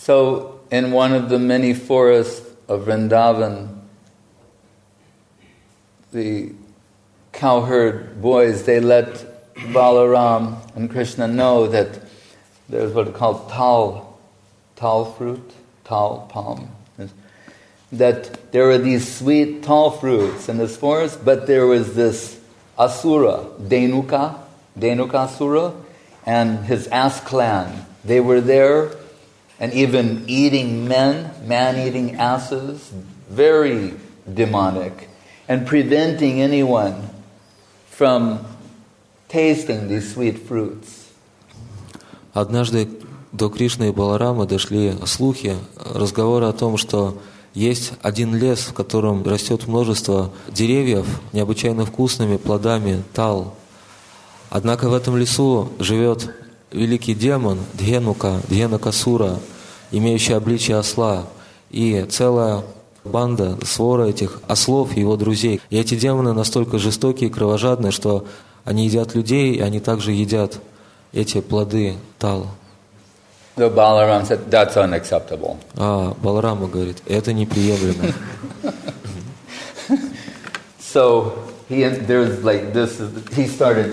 So, in one of the many forests of Vrindavan, the cowherd boys, they let Balaram and Krishna know that there's what are called tal fruit, tal palm. That there were these sweet tal fruits in this forest, but there was this asura, Dhenukasura, and his ass clan. They were there, and even eating man-eating asses, very demonic, and preventing anyone from tasting these sweet fruits. Однажды до Кришны и Баларама дошли слухи, разговоры о том, что есть один лес, в котором растет множество деревьев, необычайно вкусными плодами тал. Однако в этом лесу живет великий демон Дхенукасура, имеющий обличие осла, и целая банда, свора этих ослов и его друзей. И эти демоны настолько жестокие и кровожадные, что они едят людей, и они также едят эти плоды тал. So Balaram said, that's unacceptable. Баларама говорит, это неприемлемо. So he started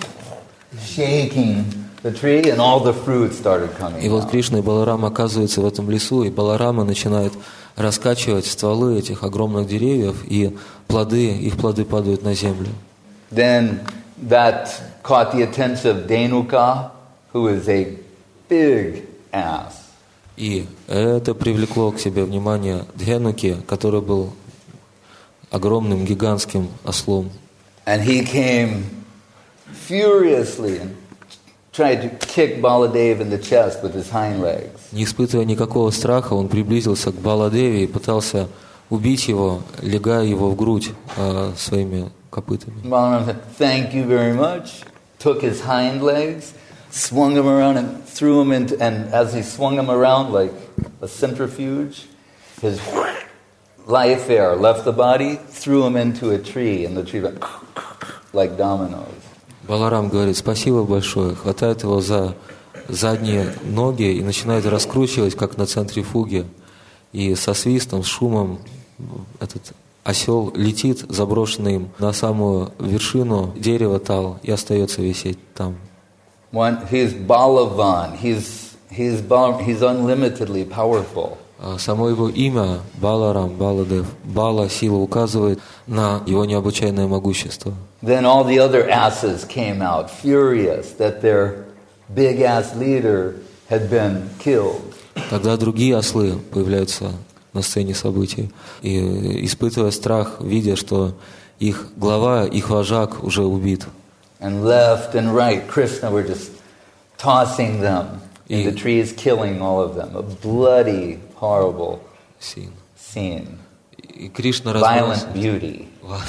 shaking the tree, and all the fruit started coming И вот out. Кришна и Баларама оказываются в этом лесу, и Баларама начинает раскачивать стволы этих огромных деревьев, и их плоды падают на землю. Then that caught the attention of Dhenuka, who is a big ass. И это привлекло к себе внимание Дхенуки, который был огромным, гигантским ослом. And he came furiously and tried to kick Baladev in the chest with his hind legs. Не испытывая никакого страха, он приблизился к Баладеве и пытался убить его, легая его в грудь своими копытами. Balaram said, "Thank you very much." Took his hind legs, swung him around and threw him into, and as he swung him around like a centrifuge, his life air left the body, threw him into a tree, and the tree went like dominoes. Баларам говорит, спасибо большое, хватает его за задние ноги и начинает раскручивать, как на центрифуге. И со свистом, с шумом этот осел летит, заброшенный им на самую вершину дерева тал, и остается висеть там. He's Balavan. He's unlimitedly powerful. Само его имя Баларам, Баладев, Бала, сила, указывает на его необычайное могущество. Then all the other asses came out, furious that their big-ass leader had been killed. Тогда другие ослы появляются на сцене событий, и испытывая страх, видя, что их глава, их вожак уже убит. And left and right, Krishna were just tossing them in the trees, killing all of them. A bloody, horrible scene. И Кришна Violent beauty.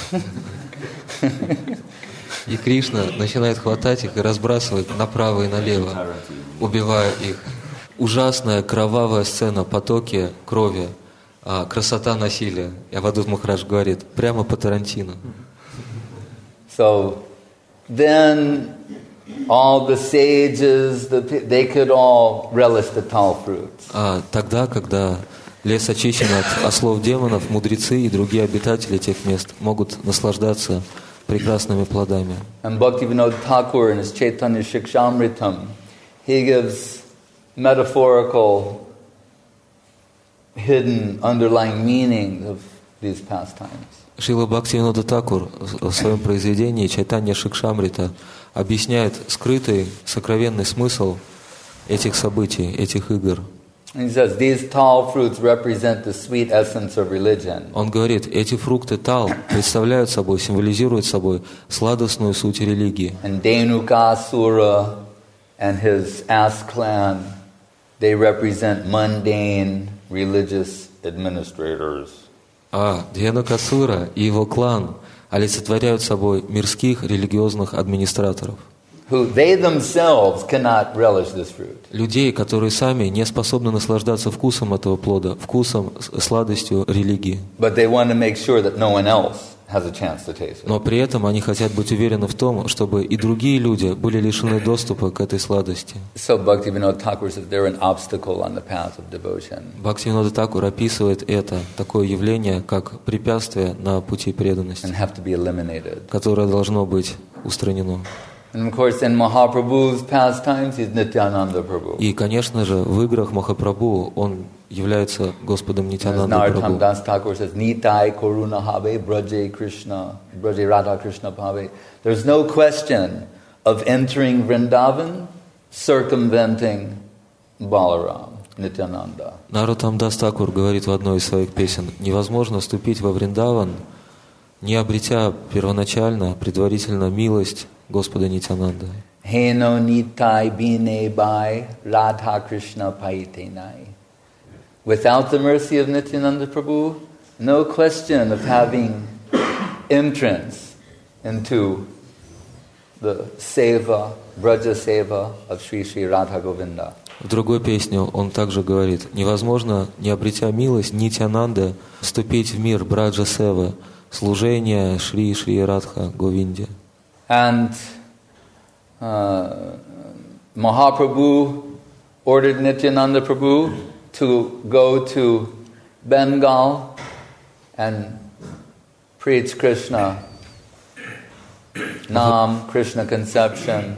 И Кришна начинает хватать их и разбрасывать направо и налево, убивая их. Ужасная кровавая сцена, потоки крови, красота насилия. И Авадут Махарадж говорит, прямо по Тарантино. So then all the sages, they could all relish the tal fruits. Тогда, когда лес очищен от ослов демонов, мудрецы и другие обитатели тех мест могут наслаждаться прекрасными плодами. And Bhaktivinoda Thakur in his Chaitanya Shikshamritam, he gives metaphorical, hidden, underlying meaning of these pastimes. Шрила Бхактивинода Тхакур в своем произведении Чайтанья Шикшамрита объясняет скрытый, сокровенный смысл этих событий, этих игр. He says these tal fruits represent the sweet essence of religion. Он говорит, эти фрукты тал представляют собой, символизируют собой сладостную суть религии. And Dhenukasura and his ass clan, they represent mundane religious administrators. А Дхенукасура и его клан олицетворяют собой мирских религиозных администраторов. Who they themselves cannot relish this fruit. Людей, которые сами не способны наслаждаться вкусом этого плода, вкусом, сладостью религии. But they want to make sure that no one else has a chance to taste it. Но при этом они хотят быть уверены в том, чтобы и другие люди были лишены доступа к этой сладости. So Bhaktivinoda Thakur says they're an obstacle on the path of devotion. Бхактивинода Thakura описывает это, такое явление, как препятствие на пути преданности, And have to be eliminated. которое должно быть устранено. And of course, in Mahaprabhu's pastimes, he's Nityananda Prabhu. И, конечно же, в играх Махапрабху он является Господом As Нитьянандой Narottam Прабху. Das Thakur says, Nitai Koruna Habe Braje Krishna, Braje Radha Krishna Bhave. There's no question of entering Vrindavan, circumventing Balaram, Nityananda. Нароттам Дас Такур говорит в одной из своих песен: невозможно вступить во Вриндаван, не обретя первоначально, предварительно милость Господа Нитьянанды. Heno Nitai Bine Bai Radha Krishna Paitenai. Without the mercy of Nityananda Prabhu, no question of having entrance into the seva, Braja seva of Sri Sri Radha Govinda. В другой песне он также говорит: невозможно, не обретя милость Нитьянанды, вступить в мир Браджа Севы, служения Шри Шри Радха Говинде. And Mahaprabhu ordered Nityananda Prabhu to go to Bengal and preach Krishna, Nam, Krishna conception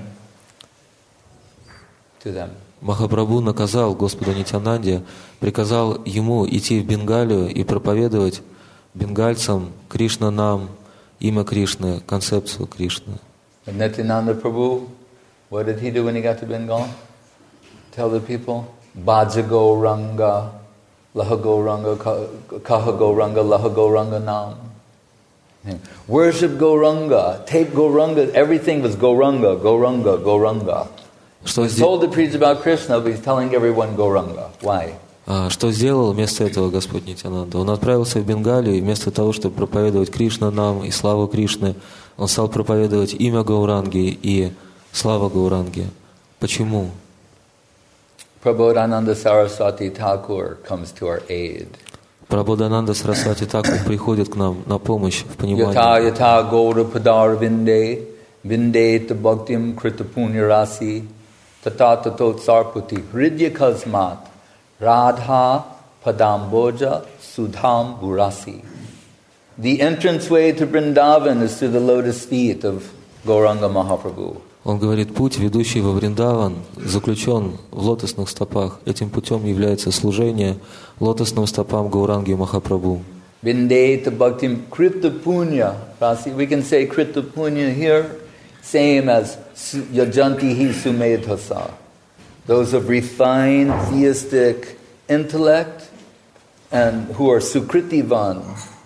to them. Махапрабху наказал Господу Нитьянанде, приказал ему идти в Бенгалию и проповедовать бенгальцам Кришна Нам, имя Кришны, концепцию Кришны. And Nityananda Prabhu, what did he do when he got to Bengal? Tell the people, Bhajago Ranga, Lahago Ranga, Kahago Ranga, Lahago Ranga Nam. Worship Gauranga, take Gauranga, everything was Gauranga, Gauranga, Gauranga. He's told to preach about Krishna, but he's telling everyone Gauranga. Why? Что сделал вместо этого Господь Нитьянанда? Он отправился в Бенгалию, и вместо того, чтобы проповедовать Кришна Нам и славу Кришны, он стал проповедовать имя Гауранги и слава Гауранги. Почему? Prabodhananda Saraswati Thakur comes to our aid. Прабодхананда Сарасвати Такур приходит к нам на помощь в понимании. Yata yata gaura padar vinde, vinde bhaktim krita punya rasi, tata tatot sarpati, hridya kasmat, radha padamboja sudham burasi. The entranceway to Vrindavan is through the lotus feet of Gauranga Mahaprabhu. Он говорит, путь, ведущий во Вриндаван, заключен в лотосных стопах. Этим путем является служение лотосным стопам Гауранги Махапрабху. Vindeta bhaktim krita punya rasi. We can say krita punya here, same as yajanti hi sumedhasa. Those of refined theistic intellect and who are sukritivan,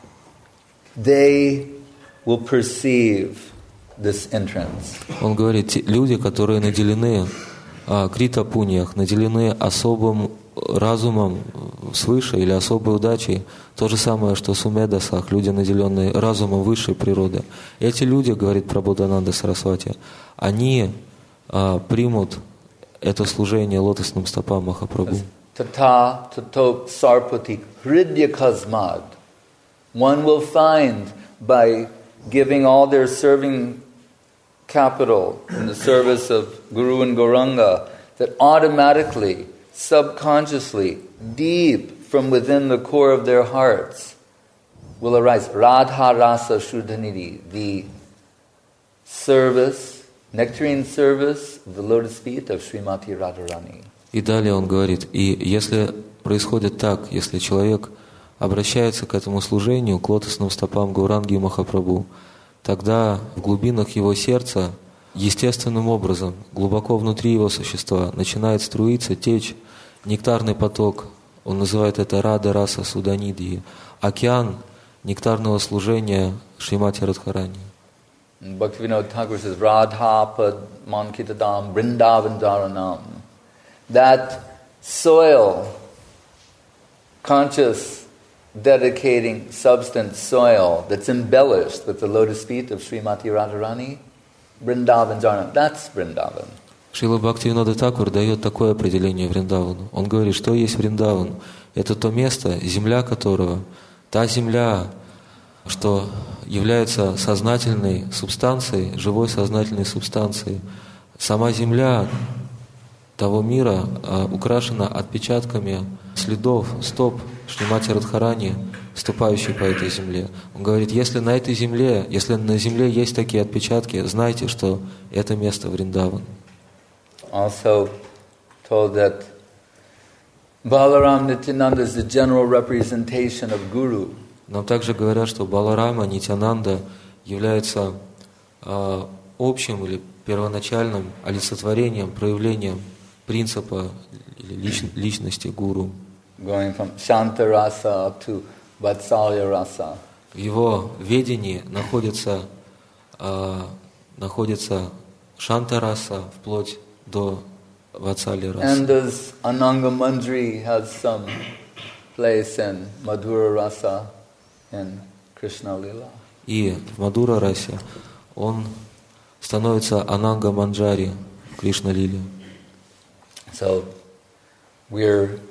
they will perceive this entrance. Он говорит, люди, которые наделены критапуньях, наделены особым разумом свыше или особой удачей, то же самое, что сумедасах, люди, наделенные разумом высшей природы. Эти люди, говорит Прабодхананда Сарасвати, они примут это служение лотосным стопам Махапрабху. Tata tato sarpati hridya kasmad. One will find by giving all their serving capital in the service of Guru and Gauranga that automatically, subconsciously, deep from within the core of their hearts will arise Radha Rasa Shuddhanidhi, the service, nectarine service of the lotus feet of Srimati Radharani. И далее он говорит, и если происходит так, если человек обращается к этому служению, к лотосным стопам Гауранги и Махапрабху, тогда в глубинах его сердца естественным образом, глубоко внутри его существа, начинает струиться, течь нектарный поток. Он называет это Рада Раса Суданидхи, океан нектарного служения Шримати Радхарани. Bhaktivinoda Thakur says, Radha Pad Mankitadam Vrindavan Dharanam. That soil, conscious, dedicating substance soil that's embellished with the lotus feet of Srimati Radharani, Vrindavan Dharanam, that's Vrindavan. Шрила Бхактивинода Thakura дает такое определение Вриндавану. Он говорит, что есть Вриндаван. Это то место, земля которого, та земля, что является сознательной субстанцией, живой сознательной субстанцией. Сама земля того мира украшена отпечатками следов, стоп Шримати Радхарани, ступающей по этой земле. Он говорит, если на земле есть такие отпечатки, знайте, что это место Вриндаван. Also told that Balaram Nityananda is the general representation of Guru. Нам также говорят, что Баларама Нитянанда является общим или первоначальным олицетворением, проявлением принципа или личности гуру. Going from Shanta Rasa up to Vatsalya Rasa. В его ведении находится Шанта-раса вплоть до Ватсалия-расы. And does Ananga Mandri has some place in Madhura Rasa in Krishna Lila? И в Мадура-расе он становится Ананга Манджари в Кришна-лиле. So we're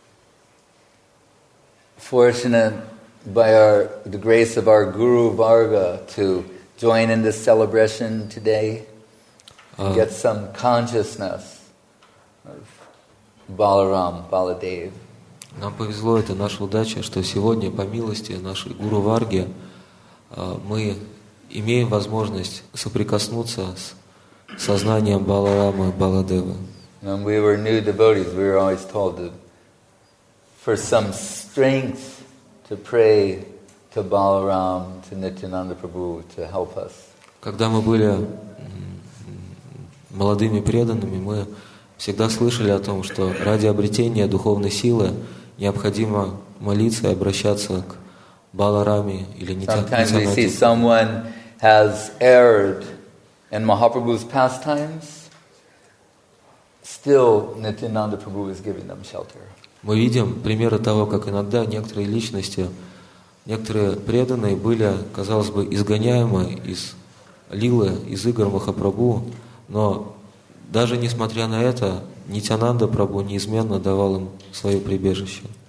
fortunate by the grace of our Guru Varga to join in this celebration today and get some consciousness of Balaram, Baladev. Нам повезло, это наша удача, что сегодня, по милости нашей Гуру Варги, мы имеем возможность соприкоснуться с сознанием Баларама и Баладевы. When we were new devotees, we were always told that for some strength to pray to Balaram, to Nityananda Prabhu, to help us. Когда мы были молодыми преданными, мы всегда слышали о том, что ради обретения духовной силы необходимо молиться и обращаться к Балараме или Sometimes we see Нитянанде. someone has erred in Mahaprabhu's pastimes, still Nityananda Prabhu is giving them shelter. Мы видим примеры того, как иногда некоторые личности, некоторые преданные были, казалось бы, изгоняемы из лилы, из игр Махапрабху, но даже несмотря на это, Нитянанда Прабху неизменно давал им свое прибежище.